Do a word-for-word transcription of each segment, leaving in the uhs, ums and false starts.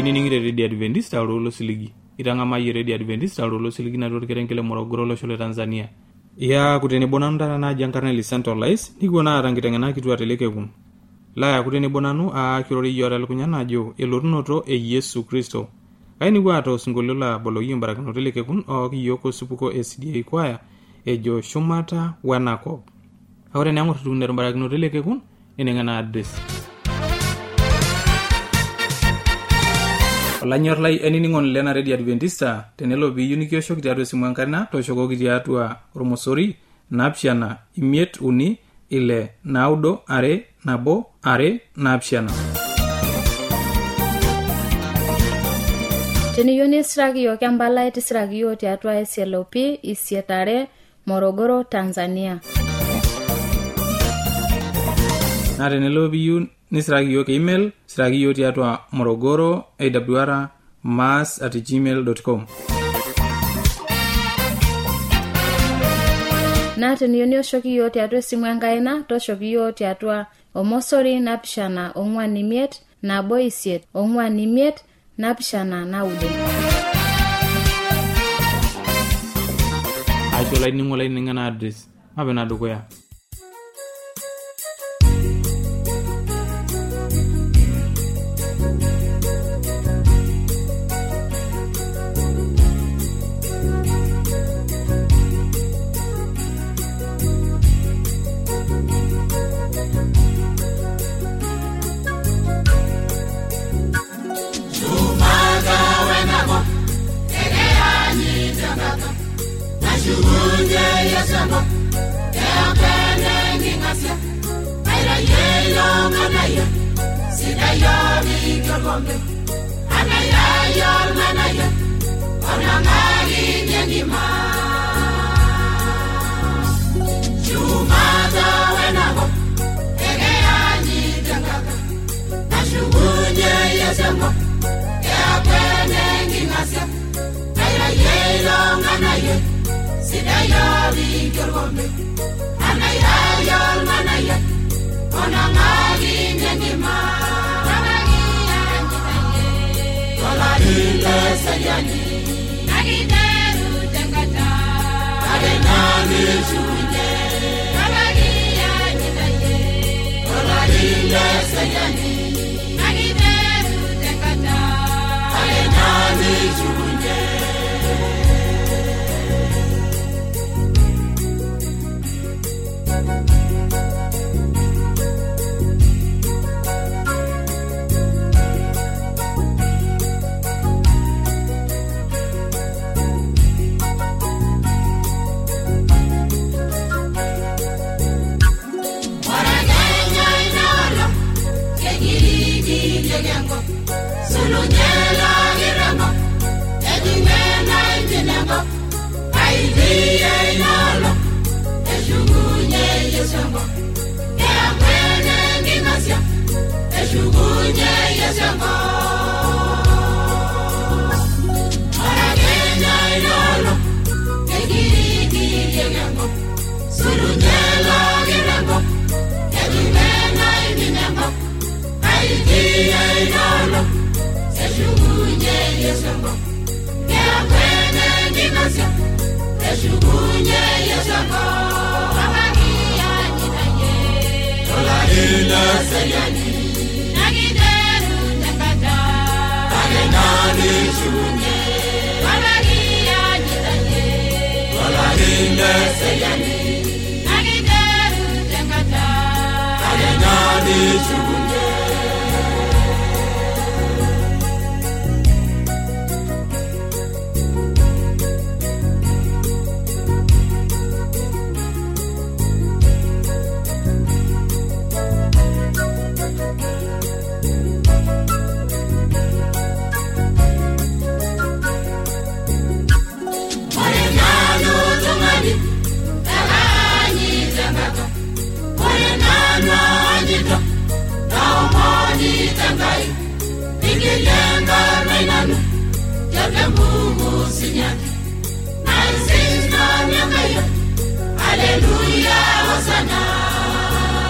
ini ningire Radio Adventist awlo siligi iranga mayi Radio Adventist awlo siligi na dor kerenkele Morogoro lo shole Tanzania ya kutene bonanda na jankarne li centralize nigona rangitengana kitu ateleke kun la ya kutene bonanu a kirori yoral kunyana jo elorunoto e Yesu Kristo kaini gwato singolola bolo yimba kan ateleke kun o yoko supuko S D A kwaya e jo shumata wanako awre nango tunder mbarak no ateleke kun enengana address la nyorlay enini ngon lena Radio Adventista tenelo bi unikio shok diado simankarna to shoko gidiatwa romosori napshana imiet uni ile naudo are nabo are napshana teni yoni sragio kambala eti sragio tiatwa S L O P isietare Morogoro Tanzania na tenelo bi un nisragio ke email sragio tiatwa morogoro awr mass at gmail dot com na tenionio shoki yote atwa simwangaina to shoki yote atwa omosori napishana ongwani miet na boisiet ongwani miet napishana na ude ajo lai ningola ningana address abena dokoya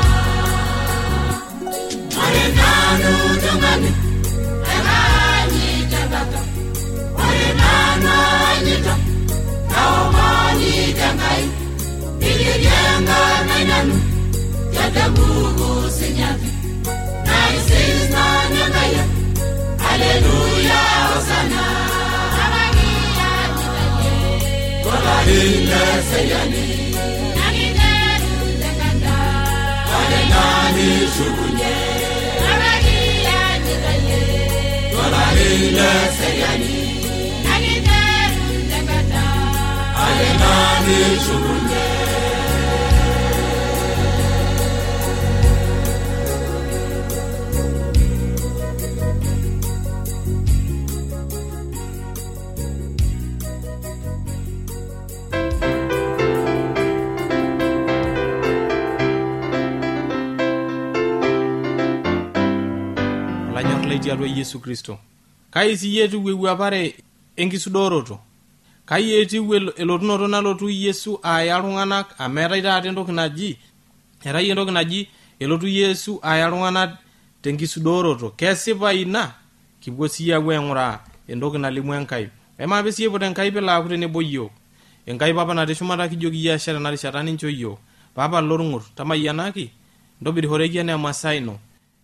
Hallelujah, Adamu senyaki na isizna nyangaya Haleluya Hosana Amagia nikaye Kola hile seyani Nagineru lekanda Kale nani shukunye Amagia nikaye Kola hile seyani Nagineru lekanda Kale nani shukunye tiatua Yesu Kristo kai siyetu wewu apare enkisudoroto kai etiu elotunoto nalotu Yesu aya iltung'anak ameetai taata entoki naji erai entoki naji elotu Yesu aya iltung'anak tenkisudoroto kesipa ina kipuo sii apuo aing'uraa entoki nalimu Enkai emaape sii epuo Enkai pelo aaku tenebo iyiok Enkai papa natii shumata kijoki iyie ashe tena rishata nincho iyiok papa lorng'ur tamayianaki ntobirishoreki enaa emasaa ino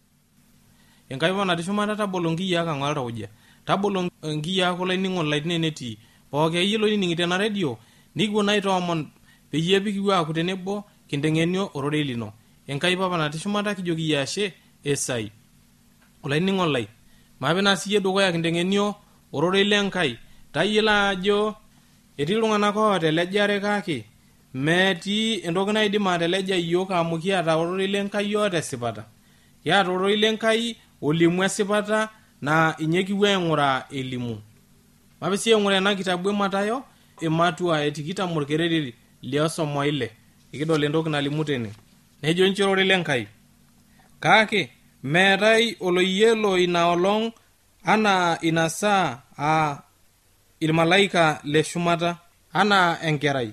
Enkai papa natii shumata tabolo nkiyiak ang' oltauja tabolo nkiyiak olainining'o lainei netii pooki iyie loinining'ito ena redio nikipuo naitoomon peyie pikipuo aaku tenebo kinteng'enio ororei lino Enkai papa natii shumata kijoki iyie ashe esai olainining'o lai maape naa siyie dukuya kinteng'enio ororei lenkai tayiolo ajo etii iltung'anak oota elejare kake metii entoki naidim ateleja iyiok amu kiata ororei lenkai oota esipata kiata ororei lenkai olimu esipata na inye kipuo aing'uraa elimu maape sii aing'uraa ena kitabu eMatayo ematua etikitam orkereri liosomo ile ikidol entoki nalimu tene nejo nchi ororei lenkai kake meetai oloyielo ina olong ana inasaa a ilmalaika le shumata ana enkerai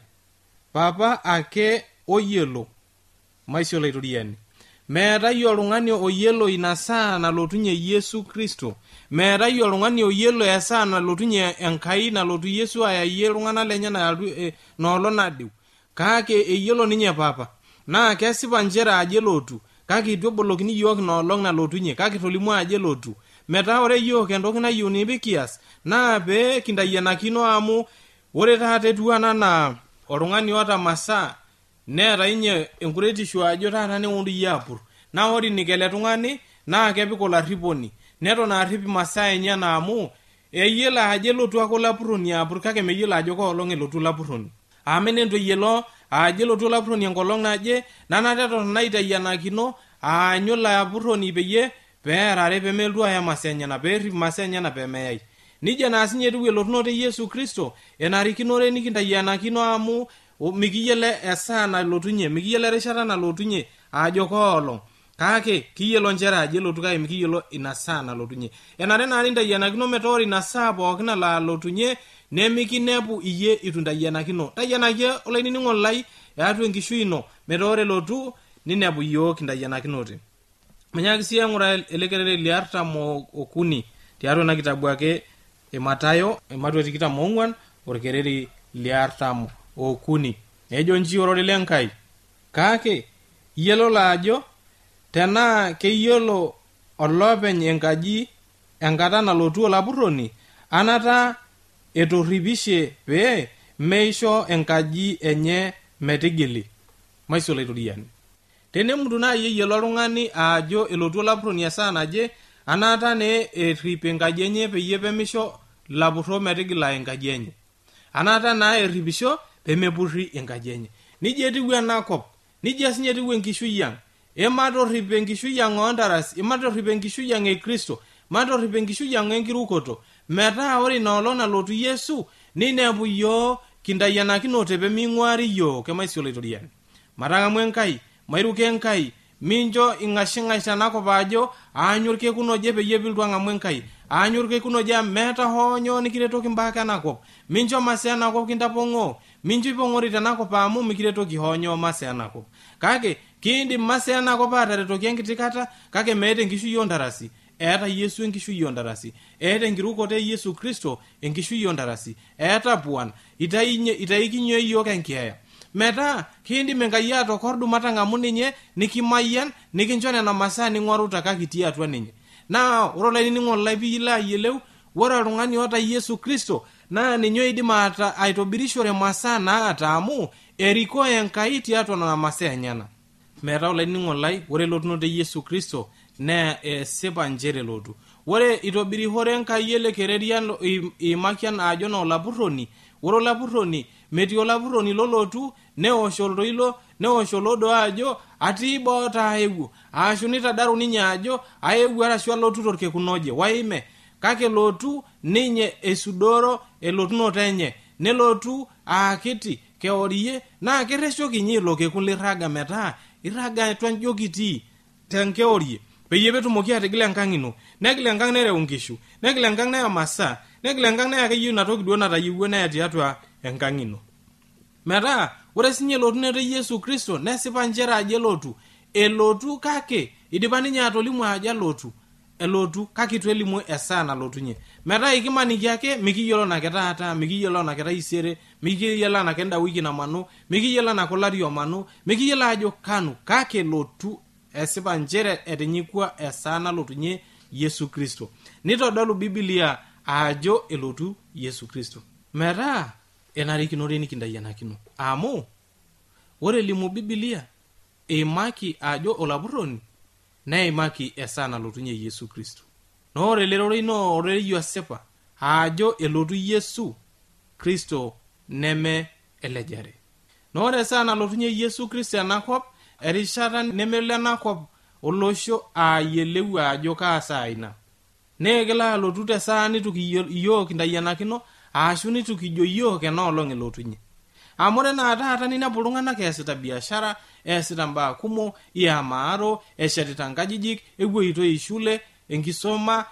papa ake oyielo maisio laitoriani meetai oltung'ani oyielo ina saa nalotunye Yesu Kristo meetai oltung'ani oyielo esaa nalotunye Enkai nalotu Yesu ayayie iltung'anak lenye noolong nadiu kake eyielo ninye papa naa kesipa njere aje lotu kake itu ebolokini iyiok noolong nalotunye kake tolimu aje lotu metaa ore iyiok entoki nayieuni pikias naa pee kintayianakino amu ore taata etiu anaa oltung'ani oota masaa neeta inye enkuretisho ajo taata neundu iyie apur naa ore nikele tung'ani naa kepik olarriponi neton arrip masaa enye na amu eyielo aje lotu ake olapurroni apur kake meyielo ajo koolong elotu lapurroni amen ento eyielo aje lotu lapurroni enkolong naje nanateton naitayianakino aanyu lapurroni peyie peerare pemelotu aya masaa enyena peerrip masaa enyena peemeyai nija naa sinye etiu elotunoto Yesu Kristo enarikinore nikintayianakino amu mikiyielo esaa nalotunye mikiyielo erishata nalotunye ajo koolong kake kiyielo njere aje lotu kake mikiyielo ina saa nalotunye enare naa nintayianakino metaa ore ina saa pookin nalotunye nemikinepu iyie itu ntayianakino tayianakie olainining'o lai eatua enkishui ino metaa ore lotu ninepu iyiok kintayianakinote menyaki sii aing'uraa ele kereri le artam okuni tiatua ena kitabu ake eMatayo ematua tikitam oong'uan orkereri le artam okuni ejo nchi ororei lenkai kake iyiolo ajo tenaa keyiolo olopeny enkaji enkata nalotu olapurroni anata etorripishe pee meisho enkaji enye metigili maisio laitoriani tenemutu naa eyiolo oltung'ani ajo elotu olapurroni esaa naje anata ne errip enkaji enye peyie pemisho lapurro metigila enkaji enye anata naa erripisho pemepurri enkaji enye nija etiu enakop nija sinye etiu enkishui ang ematorrip enkishui ang oontarasi ematorrip enkishui ang e Kristo matorrip enkishui ang enkirukoto metaa ore ina olong nalotu Yesu ninepu iyiok kintayianakinote peming'uari iyiok kemaisio laitoriani matang'amu Enkai mairuke Enkai mincho ing'ashing'ash tenakop ajo aanyu orkekun oje peyie piltu ang'amu Enkai aanyu orkekun oje meeta hoo nyoo nikiretoki mbaaka enakop mincho masaa enakop kintapong'oo mincho ipong'ori tenakop amu mikiretoki hoo nyoo masaa enakop kake kiindim masaa enakop ataretoki enkiti kata kake meeta enkishui oontarasi eeta Yesu enkishui oontarasi eeta enkirukoto e Yesu Kristo enkishui oontarasi eeta puan itaikinye iyiok enkeeya metaa kiindim Enkai atokordu matang'amu ninye nikimayian nikincho nena masaa ning'oru takakitii atua ninye. Naa ore olainining'oni lai piilo ayiolou, ore oltung'ani oota Yesu Kristo naa ninye oidim aitobirishore masaa naata amu erikoo Enkai tiatua nena masaa enyenak. Metaa olainining'oni lai, ore elotunoto e Yesu Kristo naa esipa njere lotu. Ore itobirihore Enkai ele kererian imakian ajo na olapurroni, ore olapurroni metii olapurroni lolotu neosh oltoilo neosh olodo ajo atii boo taa aewuo, ashu nitadaru ninye ajo aewuo arashu alotu torkekun oje waime, kake lotu ninye esudoro elotunoto enye, nelotu aakiti keorie naa kereshoki nye ilo kekun lirraga metaa irraga atua njo kitii tenkeorie peyie petumoki atigila enkang' ino, negila enkang' nereu nkishu, negila enkang' neya masaa, negila enkang' neya akeyie ina toki duo natayiewua neya tiatua enkang' ino. Metaa ore sinye elotunoto e Yesu Kristo nesipa njere ajo elotu, elotu kake idipa ninye atolimu ajo elotu, elotu kake itu elimu esaa nalotunye. Metaa ikimaniki ake mikiyiolo nake taata, mikiyiolo nake taisere, mikiyiolo nake enda wiki namanu, mikiyiolo nake olari omanu, mikiyiolo ajo kanu, kake elotu esipa njere etinyikua esaa nalotunye Yesu Kristo. Nitodolu Biblia ajo elotu Yesu Kristo. Metaa enarikinore nikindayianakino. Amu ore limu Biblia eimaki ajo olapurroni neimaki esaa nalotunye Yesu Kristo. Nore lerore ino oreyo asepa ajo elotu Yesu Kristo neme elejare. Nore esaa nalotunye Yesu Kristo enakop erishata nemele enakop olosho ayieleu ajo kaa saa ina. Negila alotu te saa nitu iyiok indayianakino ashu nitu kijo iyiok enoolong' elotunye. Amu ore naa taata ninepu iltung'anak eesita biashara, eesita mbaa kumok, iamaaro, eshetita nkajijik, epuoitoi shule, enkisoma,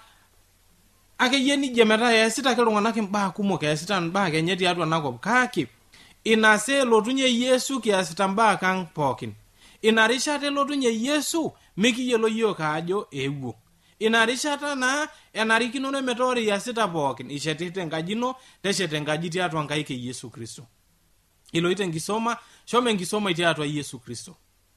akeyie nijia metaa eesita ake iltung'anak mbaa kumok, eesita mbaa kenye tiatua enakop. Kake ina saa elotunye Yesu kiasita mbaa kang' pookin. Ina rishata elotunye Yesu mikiyiolo iyiok ajo eewuo. Ina rishata naa enarikinore metaa ore iasita pookin, ishetita enkaji ino, teshet enkaji tiatua nkaik e Yesu Kristo. Iloito enkisoma, shomo enkisoma tiatua Yesu Kristo.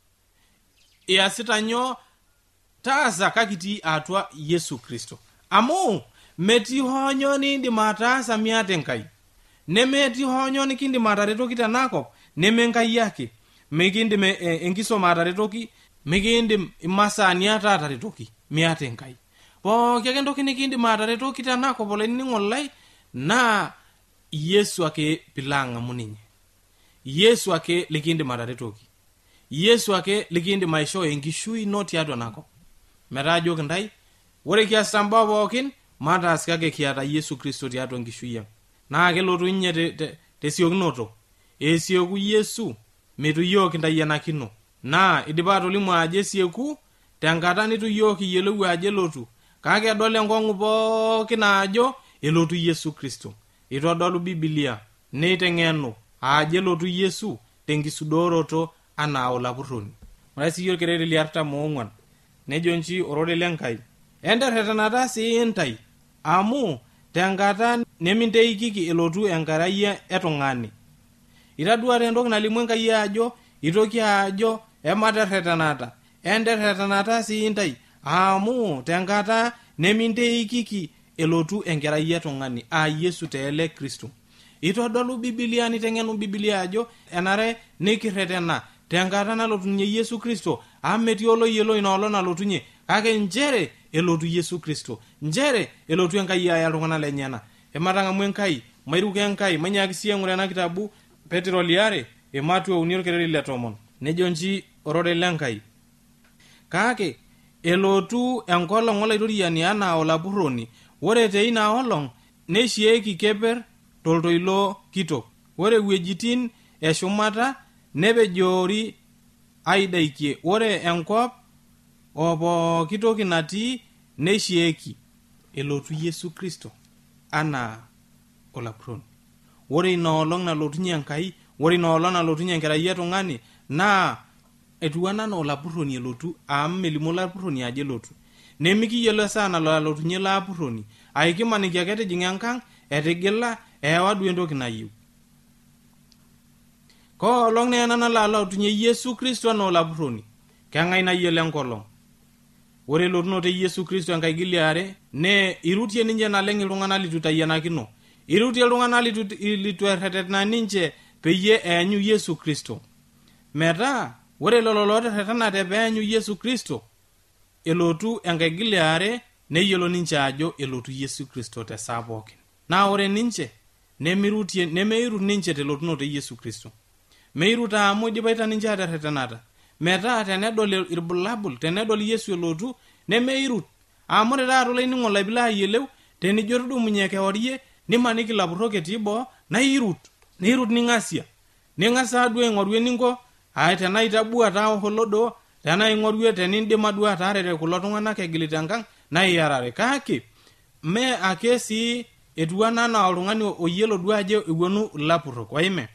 Iasita nyoo, taasa kakitii atua Yesu Kristo. Amu metii honyo nindim ataasa miata Enkai. Nemetii honyo nikindim ataretoki tenakop neme Enkai yake. Mikindim enkisoma ataretoki, mikindim imasaa niata ataretoki miata Enkai. Pooki ake entoki nikindim ataretoki tenakop olainining'oni lai naa Yesu ake pilang'amu ninye. Yesu ake likindim ataretoki. Yesu ake likindim aishoo enkishui ino tiatua enakop. Metaa joki ntai, ore kiasita mbaa pookin mataas kake kiata Yesu Kristo tiatua enkishui ang'. Naa kelotu ninye te, te, tesiokinoto. Esieku Yesu metu iyiok indayianakino. Naa idipa atolimu ajo esieku tenkata nitu iyiok iyiolou ajo elotu. Kake edol enkong'u pookin ajo elotu Yesu Kristo. Itodolu Biblia neiteng'enu ajo elotu Yesu tenkisudoroto anaa olapurroni. Ore sii orkereri le artam oong'uan nejo nchi orore lenkai, enterretanata sii intai amu tenkata neminteikiki elotu enkarai etung'ani. Itaduare entoki nalimu Enkai ajo itoki ajo ematerretanata, enterretanata sii intai amu tenkata neminteikiki elotu enkerai etung'ani aa Yesu teele Kristo. Itodolu Biblia niteng'enu Biblia ajo enare nikirretena tenkata nalotunye Yesu Kristo amu metii oloyiolo ina olong' nalotunye, kake njere elotu Yesu Kristo, njere elotu Enkai aya iltung'anak lenyana. Ematang'amu Enkai, mairuko Enkai, mainyaaki sii eng'ura ena kitabu Petro liare ematua uni orkereri le tomon. Nejo nchi orore lenkai, kake elotu enkolong' olaitoriani anaa olapurroni, ore teina olong' neishieki keper toltoilo kitok. Ore wuejitin eshumata nepejoori aidaikie, ore enkop opooki toki natii neishieki. Elotu Yesu Kristo anaa olapurroni. Ore ina olong' nalotunye Enkai, ore ina olong' nalotunye enkerai etung'ani naa etiu anaa olapurroni elotu amu melimu olapurroni ajo elotu. Nemikiyiolo esaa nalotunye ilo apurroni. Aikimaniki ake tijing'a enkang' etigila eewa duo entoki nayieu. koolong naa ena nalo alautunye Yesu Kristo anaa olapurroni. Keng'ae nayiolo enkolong? Ore elotunoto e Yesu Kristo enkaigili are nee irutie ninche naleng iltung'anak litu itayianakino, irutie iltung'anak litu litu erretena ninche peyie eanyu Yesu Kristo. Metaa ore lelo looterretenate peanyu Yesu Kristo elotu enkaigili are neyiolo ninche ajo elotu Yesu Kristo tesaa pookin. Naa ore ninche nemirutie nemeirut ninche telotunoto e Yesu Kristo. Meiruta amu idipaita ninche aterretenata. Metaa tenedol irbulabul, tenedol Yesu elotu nemeirut. Amu ore taata olainining'o lai pilo ayieleu tenijo tudumunye kewarie nimaniki lapurrok etii boo naa irut. Nirut ning'asia. Ning'asa duo aing'oru eninko, ai tenaa itabua taa holodo, tenaa ing'orue tenindima duo ataarere kulo tung'anak egilita enkang naa iyarare. Kake mee ake sii etiu anaa oltung'ani oyiolo duo ajo ewuonu ilapurrok oime.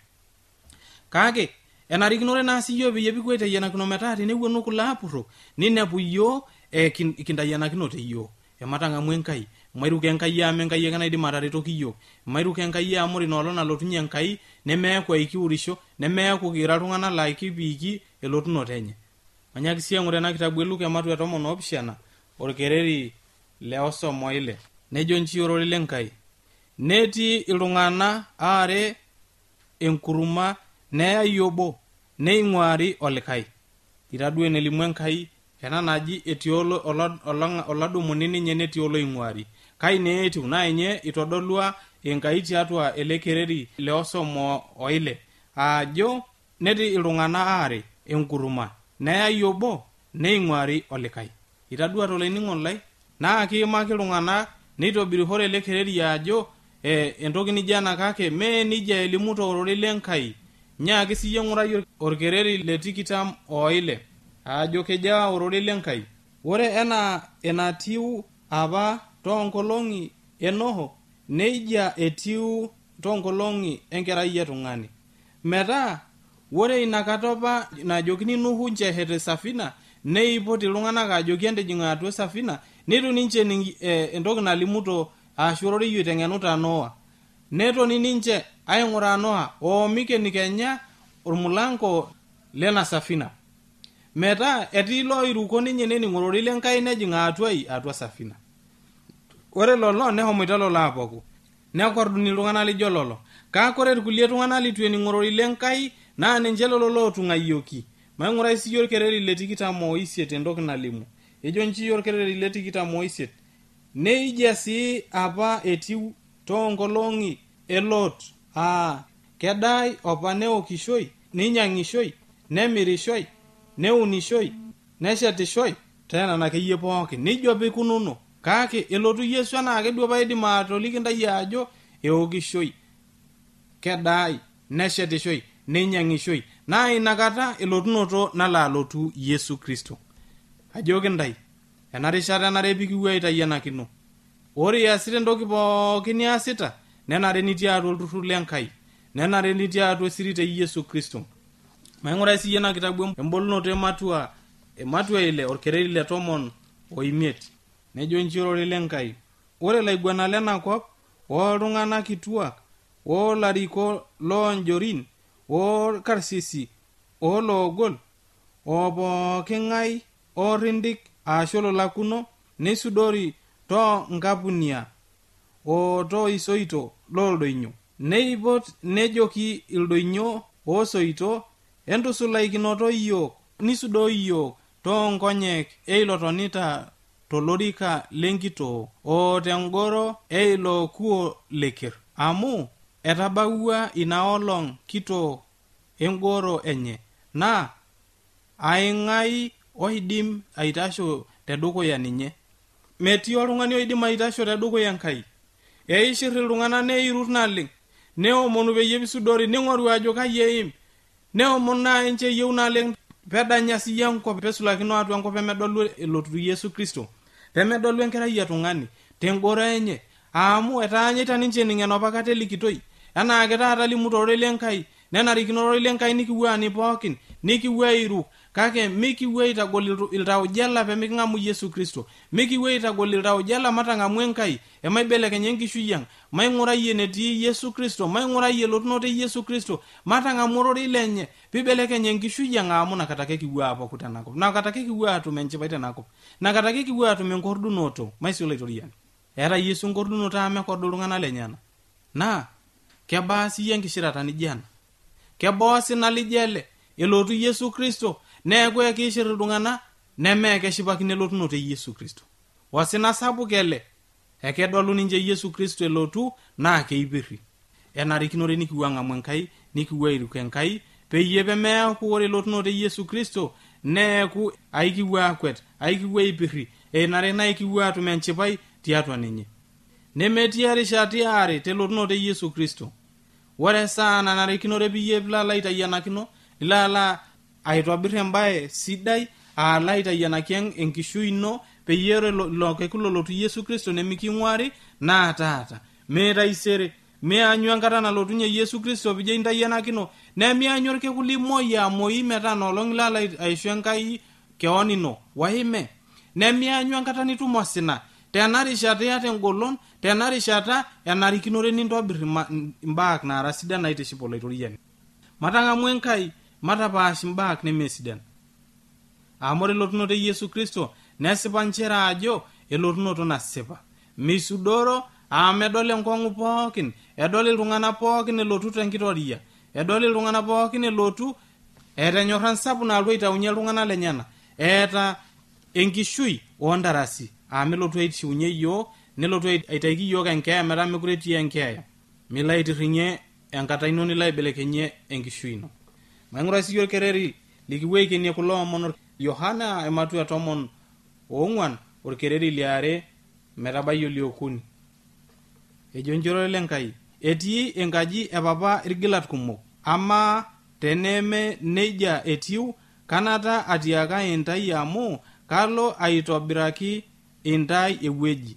Kake enarikinore naa siiyio peyie piku aitayianakino metaa tenewuonu kulo apurrok ninepu iyiok e kintayianakino te iyiok. Ematang'amu Enkai, mairuke Enkai amu Enkai ake naidim ataretoki iyiok. Mairuke Enkai amu ore inoolong nalotunye Enkai nemeeku aikiurisho, nemeeku kira iltung'anak laa kipiiki elotunoto enye. Manyaki sii aing'ura ena kitabu e Luka ematua tomon oopishana orkereri le osom oile. Nejo nchi orore l'Enkai. Netii iltung'anak aare enkuruma neyai obo neing'uari olikai. Itaduo enelimu Enkai ena naji etii oladumuni ninye netii oloing'uari. Kai nee etiu naa inye itodolua Enkai tiatua ele kereri le osom oile ajo netii iltung'anak aare enkuruma neyai obo neing'uari olikai. Itadua tolainining'o lai naa kiimaki iltung'anak neitobirihore ele kereri ajo e, entoki nijo ena kake mee nija elimu toorore l'Enkai. Nyaaki siyie ng'urai orkereri le tikitam oile ajo kejaa orore l'Enkai. Ore enaa enatiu apa toonkolong'i e Noho neija etiu toonkolong'i enkerai etung'ani. Metaa ore inakata apa najokini Nuhu nchehet esafina neipot iltung'anak ajoki entijing' atua esafina nitu ninche e, entoki nalimuto ashu ororeyio iteng'enuta Noa. Netoni ninche aing'uraa Noa oomikeni Kenya ormulango lena safina. Metaa etii loiruko ninye nening'orori l'Enkai nejing' atuai atua safina. Ore lolo nehomoita lolo apoku. Nekorduni iltung'anak lijo lolo. Kake ore irkulie tung'anak litu ening'orori l'Enkai naa ninche lolo lootung'ayioki. Maing'urai siyie orkereri le tikitam oisiet entoki nalimu. Ejo nchi orkereri le tikitam oisiet. Neija sii apa etiu toonkolong'i e Lot. Aa kedai opa neokishoi, ninyang'ishoi, nemirishoi, neunishoi, neshetishoi, tena nakeyie pookin. Nijo pikununo. Kake elotu Yesu enaake duo paidim atoliki ntai ajo eokishoi, kedai, neshetishoi, ninyang'ishoi. Naa inakata elotunoto nalo alotu Yesu Kristo. Ajoki ntai, enarishata enare pikipuo aitayianakino. Ore iasita entoki pookin niasita, nenare nitii atua olturrur l'Enkai. Nenare nitii atua esirit e Yesu Kristo. Maing'urai siyie ena kitabu embolunoto ematua ematua ile orkereri le tomon oimiet. Nejo nchi orore l'Enkai. Ore laiguanak lenakop oltung'anak kituak oolariko loonjorin orkarsisi oloogol opooking'ai orindik ashu lolakuno neisudori too nkapunia o too isoito loldoinyo. Neipot nejoki ildoinyo osoito entusulaikinoto iyiok nisudoo iyiok too nkonyek eilo tonita tolorika lenkitoo o tengoro eilo kuo lekir. Amu etabawua ina olong kitoo engoro enye naa aing'ai oidim aitasho tedukuya ninye. Metii oltung'ani oidim aitasho tedukuya Enkai. Eishir iltung'anak neirut naleng. Neomonu peyie pisudori ning'oru ajo kai eim. Neomonu naa enche eyieu naleng pedanya siyie enkop pesulakino atua enkop pemedolu elotu Yesu Kristo. Pemedolu enkerai etung'ani tengoro enye. Amu etaanyita ninche ning'en apa kata elikitoi. Enaake taata limu toorore l'Enkai nenarikino ile Enkai nikiwuaa ni pookin nikiwuaa iruk kake mikiwuaa itagol iltaujala pee miking'amu Yesu Kristo mikiwuaa itagol iltaujala matang'amu Enkai emaibelekenya enkishui ang' maing'urayie netii Yesu Kristo maing'urayie lotunoto e Yesu Kristo matang'amu ororei lenye piibelekenya enkishui ang' amu nakata ake kiwuaa apuku tenakop nakata ake kiwuaa atum enchipai tenakop nakata ake kiwuaa atum enkordunoto maisio itoriani eeta Yesu enkordunoto amu mekordu iltung'anak lenyana naa kebaa siyie enkishirata nijo ena kebaa osina lijo ele elotu Yesu Kristo neeku ekishir iltung'anak nemee keshipakino elotunoto e Yesu Kristo osina sapuk ele ekedolu ninche Yesu Kristo elotu naa keipirri enarikinore nikiwuaa ang'amu Enkai nikiwuaa airuku Enkai peyie pemeeku ore elotunoto e Yesu Kristo neeku aikiwuaa akwet aikiwuaa aipirri enare naa ikiwuaa atum enchipai tiatua ninye nemetii erishata are telotunoto e Yesu Kristo ore saa nanarikinore peyie pilala aitayianakino ilala aitobirr embaye sidai ala aitayianaki enkishui ino peyie ore lokekulo lotu Yesu Kristo nemiking'uari naa taata meetaisere meanyu enkata nalotunye Yesu Kristo peyie intayianakino nemianyu orkekun limoi amoi metaa nolong ilala aisho Enkai keon ino waime nemianyu enkata nitum osina tenarishata iyata engolon tenarishata enarikinore nintobirr imbaak naara sidan naitiship olaitoriani matang'amu Enkai matapaash imbaak nemesidan amu ore elotunoto e Yesu Kristo nesipa nchere ajo elotunoto nasipa misudoro amu edol enkong'u pookin edol iltung'anak pookin elotu tenkitoria edol iltung'anak pookin elotu eeta enyorran sapuk nalotu aitaunye iltung'anak lenyana eeta enkishui oondarasi amu elotu aitiunye iyiok nelotu aitaiki iyiok enkeeya metaa mekure etii enkeeya milo aitirring'ie enkata ino nilo aibelekenyie enkishui ino maing'ura siyie orkereri likipuo aikenie kulo omon Yohana ematua tomon oong'uan orkereri liare metabai oliokuni ejo njoro lenkai etii enkaji epapa irgilat kumok ama teneme neija etiu kanata atiaka intai amu kalo aitobiraki intai ewueji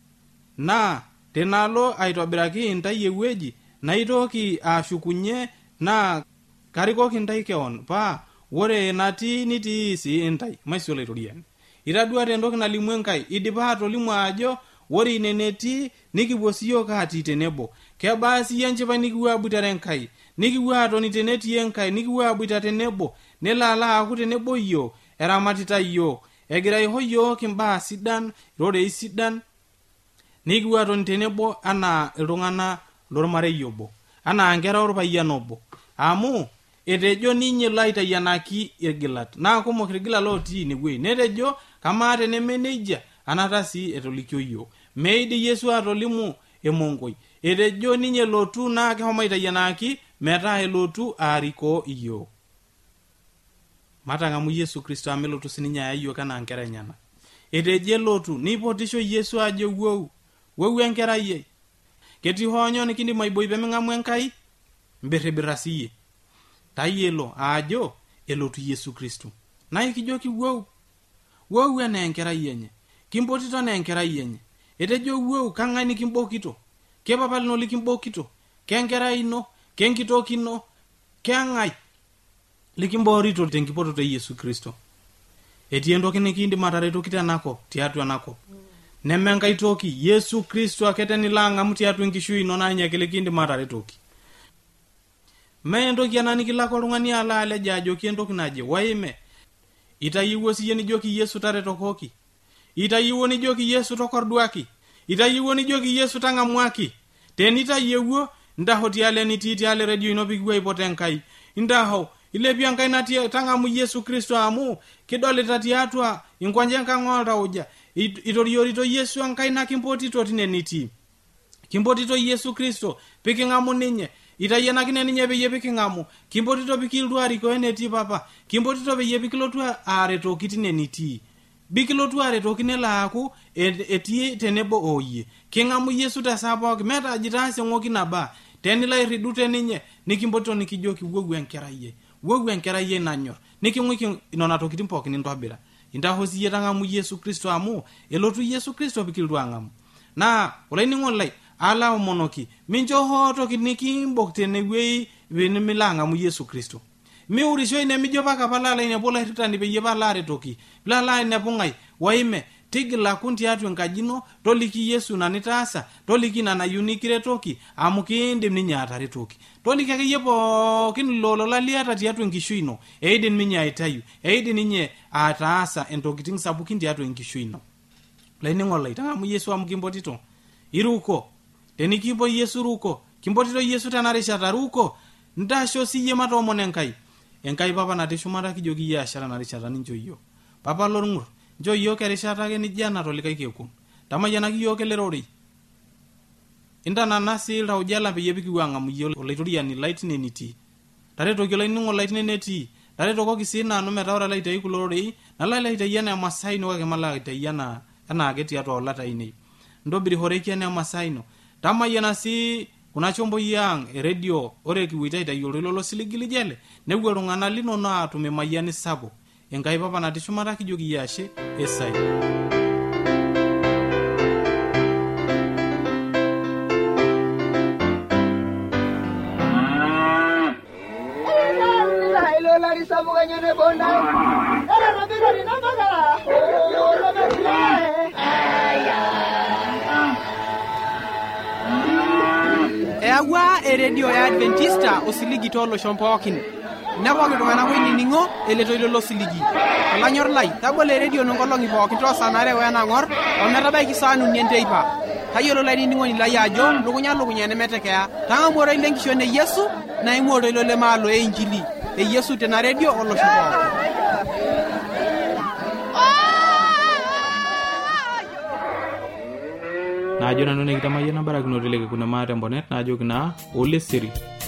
naa tenalo aitobiraki intai ewueji naitoki ashukunye naa karikoki intai keon paa ore natii nitii si intai maisio laitoriani itadua tentoki nalimu Enkai idipa atolimu ajo ore ine netii nikipuo siyiok atii tenebo kebaa siyie enchipai nikiwuaa aboitare Enkai nikiwuaa atoni tenetii Enkai nikiwuaa aboita tenebo nelala aaku tenebo iyiok eramatita iyiok egira aiho iyiok imbaa sidan irorei sidan nikiwuaa atoni tenebo anaa iltung'anak lormarei obo anaa nkera orpayian obo amu etejo ninye laitayianaki irgilat naa kumok irgilat lotii inewueji netejo kamaa teneme neija anata sii etolikio iyiok meidi Yesu atolimu emongoi etejo ninye lotu naa kehomo aitayianaki metaa elotu aarikoo iyiok matang'amu Yesu Kristo amu elotu sininye aya iyiok anaa nkera enyana etejo elotu nipotisho Yesu ajo wou wou enkerai ai ketii hoonyo nikindim aiboi peming'amu Enkai mbirribirra siyie tayielo ajo elotu Yesu Kristo na ikijoki wou wou enaa enkerai enye kimpotito na enkerai enye etejo wou kang'ai nikimbokito kepapa lino likimbokito kenkerai ino kenkitok ino keng'ai likimborito tenkipototo e Yesu Kristo etii entoki nikindim ataretoki tenakop tiatua enakop neme enkai toki Yesu Kristo ake tenilo ang'amu tiatua enkishui ino naa nyake likindim ataretoki mee entoki ena nikilako oltung'ani ala aleja ajoki entoki naje waime itayiwuo siyie nijoki Yesu taretokoki itayiwuo nijoki Yesu tokorduaki itayiwuo nijoki Yesu tang'amuaki tenitayiwuo ndaho tiale nitii tiale redio ino pikipuo aipote Enkai ndaho ilepia Enkai natii tang'amu Yesu Kristo amu kidolita tiatua inkonje enkang' oltauja itoriorito Yesu Enkai na kimpotito tine nitii kimpotito Yesu Kristo piking'amu ninye itayianakine ninye peyie piking'amu kimpotito pikiltu ariko enetii papa kimpotito peyie pikilotu aretoki tine nitii bikilotu aretoki nelaaku etii tenebo oyie king'amu Yesu tesaa pooki meeta jitaase ng'oki naba tenilo airidu teninye nikimpotito nikijoki wou enkerai ye wou enkerai ye nanyor niking'uiki inona tokitin pookin intobira intaho siyie tang'amu Yesu Kristo amu elotu Yesu Kristo pikiltu ang'amu naa olainining'oni lai ala omonoki mincho hoto kinikimbok tenewei venimilanga mu Yesu Kristo mi urisho ine mijo paka palala ine bola hitani peyie palare toki lala ine pungai waime tigila kunti atu enkajino toliki Yesu nanitaasa toliki nana unikire toki amu kindim ninye atare toki toliki ake yepo kinlolo laliata tiatu enkishuino eidin minye aitayu eidin ninye ataasa entokiting sapukin tiatu enkishuino lainingo laitanga mu Yesu amu kimpotito iruko tenikipo Yesu ruko kimpotito Yesu tanarishata ruko ndasho siye matomone enkai enkai papa natishumata kijoki yashara narishata nincho iyo papa lorngur njo iyo kerishata ke nijana tolikai kekun tamayana kiyo kelerori indana nasi raujala peye bikiwanga mu iyo olaitoriani lightning tare to kilo ningo lightning neti tare to kokisina anu metaura laitai kulorori nala laitayana masaino kake mala laitayana ana ageti ato olata ine ndobiri horeki ana masaino tamayana si kuna chombo yang e radio ore kiwitaita yololo siligili jele negwe rungana lino na tumemayani sabo enkai papa natishumata kijoki yashe esai ilo la risabu kanyane bonda era rabiro rinamagala eagwa e radio ya Adventista osiligi tolo shompokin napoki tungana kwini ningo eleto ilo siligi olanyor lai tabole radio nongolongi poki to sanare wena ngor ometabaiki sanu nienteipa tayolo lai ningo ni lai ajo lukunya lukunya nemetekea tanga moro ile nkishone Yesu na imoro ilo le malo e injili e Yesu tena radio olo shompo najo nanone kitamayena barakino releke kuna mata mbonet najo kina ole siri